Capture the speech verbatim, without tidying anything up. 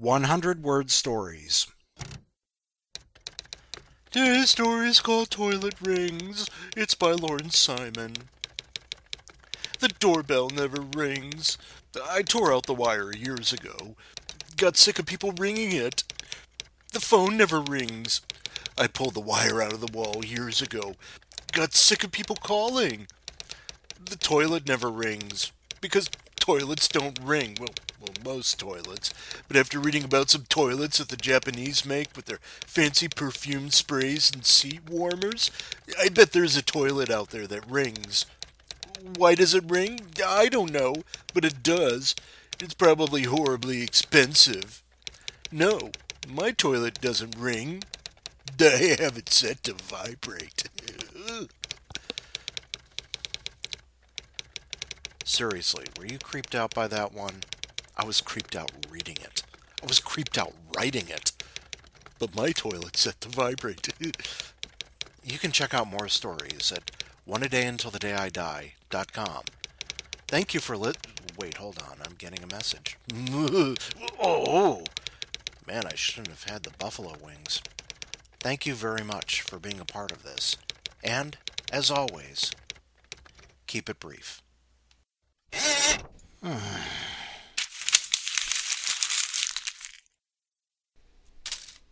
hundred word stories. Today's story is called Toilet Rings. It's by Lawrence Simon. The doorbell never rings. I tore out the wire years ago. Got sick of people ringing it. The phone never rings. I pulled the wire out of the wall years ago. Got sick of people calling. The toilet never rings. Because toilets don't ring. Well, well, most toilets. But after reading about some toilets that the Japanese make with their fancy perfume sprays and seat warmers, I bet there's a toilet out there that rings. Why does it ring? I don't know, but it does. It's probably horribly expensive. No, my toilet doesn't ring. I have it set to vibrate. Seriously, were you creeped out by that one? I was creeped out reading it. I was creeped out writing it. But my toilet's set to vibrate. You can check out more stories at one a day until the day I die dot com. Thank you for lit... Wait, hold on. I'm getting a message. Oh! Man, I shouldn't have had the buffalo wings. Thank you very much for being a part of this. And, as always, keep it brief.